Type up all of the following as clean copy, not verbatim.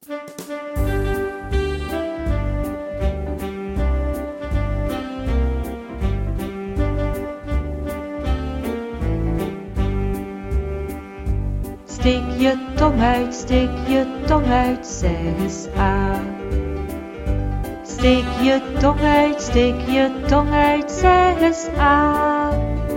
Steek je tong uit, steek je tong uit, zeg eens A. Steek je tong uit, steek je tong uit, zeg eens A.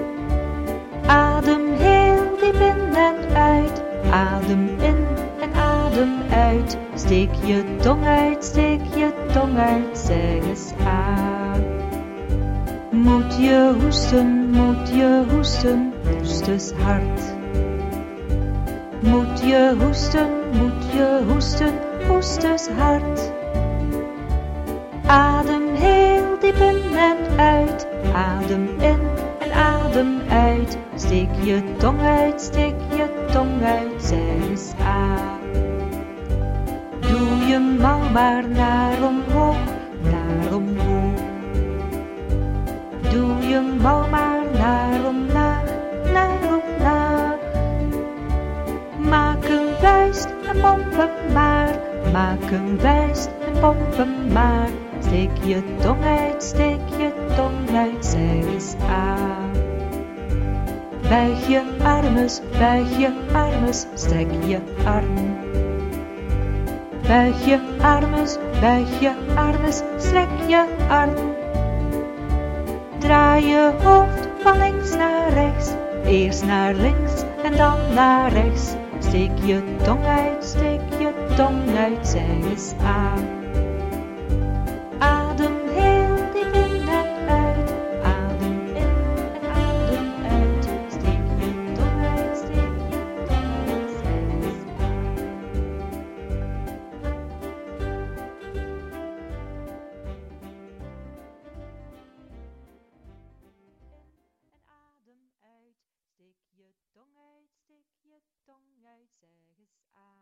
Adem heel diep in en uit, adem in en adem uit. Steek je tong uit, steek je tong uit, zeg eens A. Moet je hoesten, hoest eens hard. Moet je hoesten, hoest eens hard. Adem heel diep in en uit, adem in en adem uit. Steek je tong uit, steek je tong uit, zeg eens A. Doe je mouw maar naar omhoog, naar omhoog. Doe je mouw maar naar omlaag, naar omlaag. Maak een vuist en pomp hem maar, maak een vuist en pomp hem maar. Steek je tong uit, steek je tong uit, zeg eens A. Buig je armes, strek je arm. Buig je armes, strek je arm. Draai je hoofd van links naar rechts, eerst naar links en dan naar rechts. Steek je tong uit, zeg eens A. Adem heel diep in en uit, adem in en adem uit. Steek je tong uit, steek je tong uit, zeg eens A. Adem uit, steek je tong uit, zeg eens A.